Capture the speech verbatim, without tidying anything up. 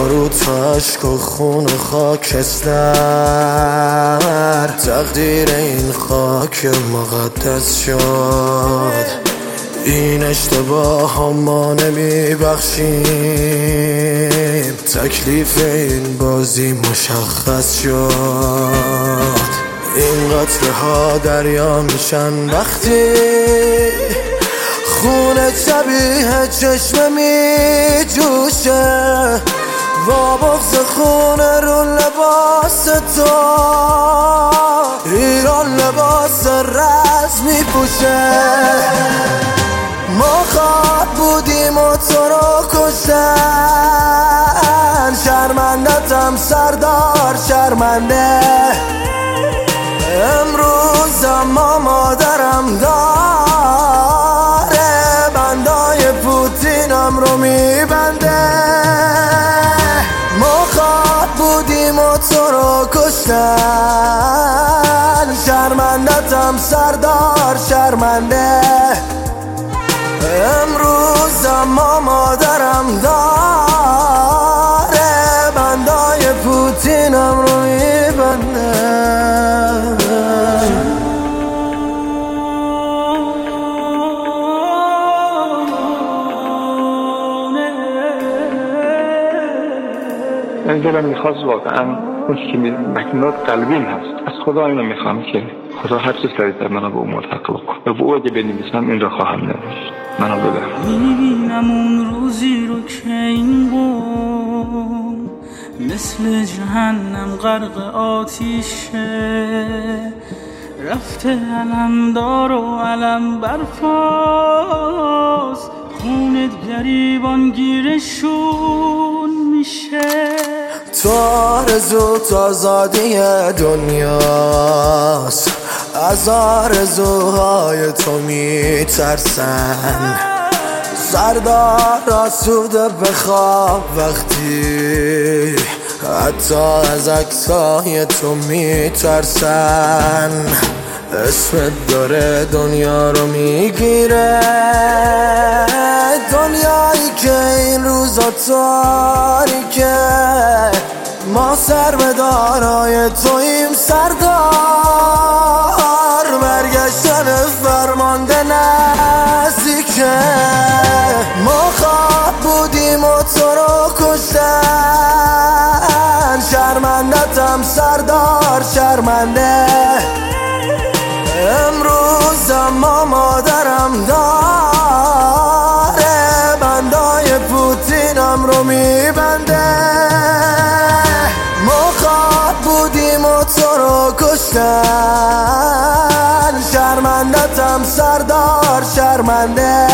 رو تو عشق و خون و خاکستر تقدیر این خاک مقدس شد. این اشتباه ها ما نمی بخشیم، تکلیف این بازی مشخص شد. این قطره ها دریا میشن وقتی خون شبیه چشم می جوشه، با بغض خون رو لباس تو ایران لباس رز می پوشه. ما خواب بودیم و تو رو کشتن، شرمندتم سردار شرمنده. امروز اما مادرم داره بندای پوتینم رو میبنده. ما خواب بودیم و تو رو کشتن، شرمندتم سردار شرمنده. امروز اما مادرم داره بندای پوتینم رو میبنده. من دلم میخواست واقعا اون که مکنات قلبیم هست از خدا اینو میخوام که خدا هر چه سریعتر منو به اون ملحق بکن و به او اگه بنویسم این را خواهم نوشت. منو بده. میبینم اون روزی رو که این قوم مثل جهنم غرق آتیشه، رفته علمدار و علم برفاست، خونت گریبان گیرشون میشه. تو آرزو تو آزادی دنیاست، از آرزوهای تو میترسن. سردار آسوده بخواب وقتی حتی از عکسای تو میترسن. اسمت داره دنیا رو میگیره، دنیایی که این روزا تاریکه. ما سر به دارای تویم سردار، برگشتن فرمانده نزدیکه. ما خواب بودیم و تو رو کشتن، شرمندتم سردار شرمنده. امروز اما مادرم داره بندای پوتینم رو میبنده. ما خواب بودیم و تو رو کشتن، شرمندتم سردار شرمنده.